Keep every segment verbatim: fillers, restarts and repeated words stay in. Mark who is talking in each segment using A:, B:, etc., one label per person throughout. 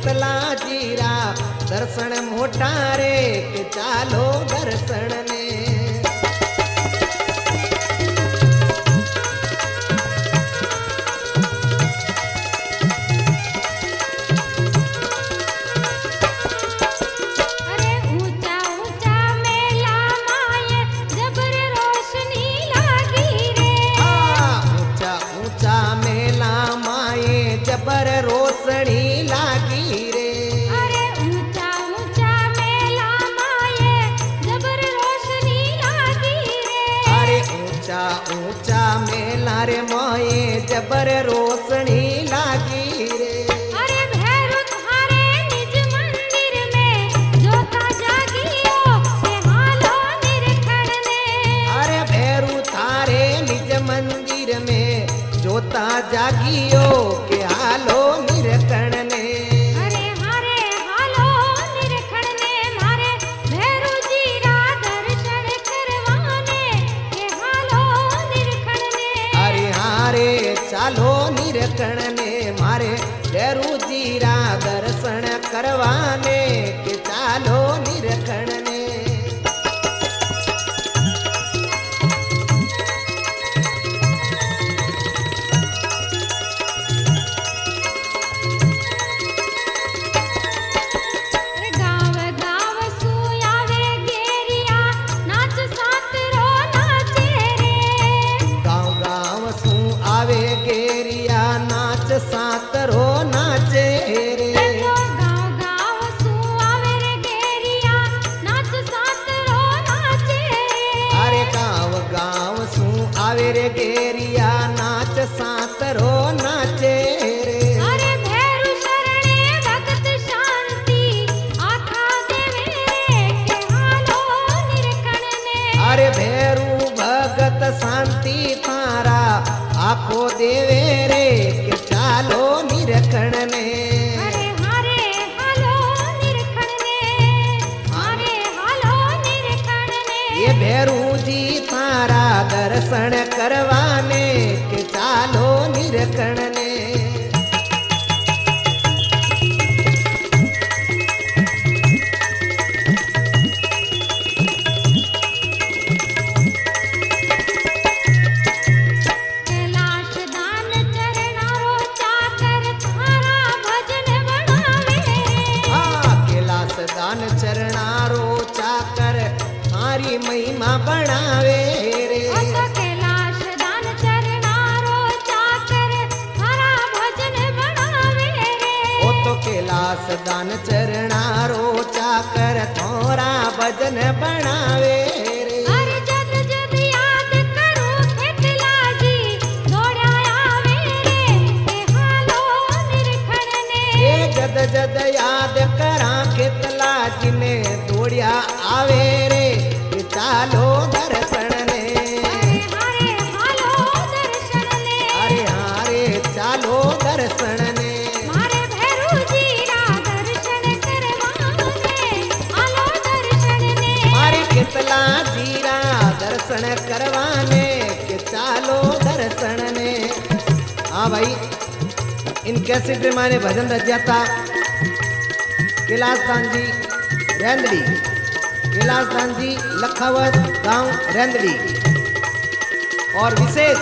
A: कितला जीरा दर्शन मोटा रे के चालो दर्शन ने। जबर रोशनी लागी रे।
B: अरे ऊंचा ऊंचा मेला माये जबर रोशनी लागी रे।
A: अरे ऊंचा ऊंचा मेला रे माये जबर रोशनी लागी रे।
B: अरे भैरू थारे निज मंदिर में जोता जागियो के हालो निरखण ने।
A: अरे भैरू थारे निज मंदिर में जोता जागियो के हालो निरखण ने।
B: अरे हारे हालो निरखण ने मारे भैरू जीरा दर्शन करवाने के हालो निरखण ने।
A: अरे हारे चालो निरखण ने मारे भैरू जीरा दर्शन करवाने के चालो निरखण ने। सातरो नाचे रे।
B: गाँव गाँव सू आवे रे गेरिया नाच सातरो नाचे।
A: अरे गाँव गाँव सू आवे रे गेरिया नाच सातरो नाचे रे।
B: अरे भैरू शरणे भगत शांति आखा देवे के हालो निरखण ने।
A: अरे भैरू भगत शांति थारा आखो देवे रे के चालो निरखण ने।
B: अरे हारे हालो निरखण ने हारे हालो निरखण ने।
A: ये भैरू जी थारा दर्शन करवाने के चालो निरखण ने। दान चरणारो चाकर थारी महिमा बनावे रे।
B: ओ तो कैलाश दान चरणारो चाकर थारा भजन बनावे रे।
A: ओ तो कैलाश दान चरणारो चाकर थोरा भजन बनावे रे।
B: अरे जद जद याद करूं खेतला जी दौड़ा आवे रे के हालो निरखण ने।
A: ए जद जद याद करा खेतला जी ने दौड़िया आवे रे के चालो दर्शन ने।
B: अरे हारे हालो दर्शन ने।
A: अरे हारे चालो दर्शन ने।
B: मारे भैरू जीरा दर्शन करवाने आलो दर्शन ने।
A: मारे कितला जीरा दर्शन करवाने के चालो दर्शन ने। हाँ भाई इन कैसेट में मैंने भजन रच था कैलाशदान जी रेंदड़ी, कैलाशदान जी लखावत गांव रेंदड़ी और विशेष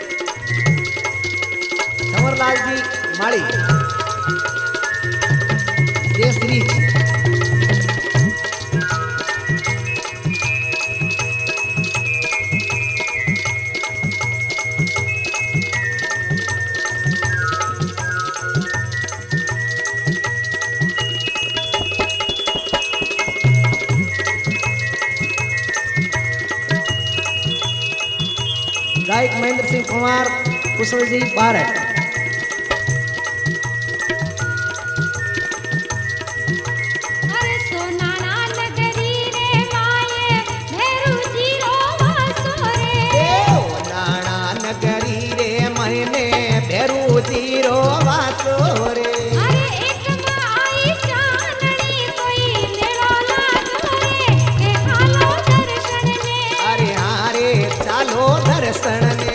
A: समरलाल जी माड़ी जय श्री। गायक महेंद्र सिंह कुमार कुशल जी बारठ।
B: अरे सोना नगरी रे माये भैरू जीरो वासो रे।
A: ओ नाना नगरी रे महीने भैरू जीरो वासो रे।
B: अरे एक में आई चांदनी कोई मेरा लागो रे के हालो दर्शन ने।
A: अरे हारे चालो दर्शन ने।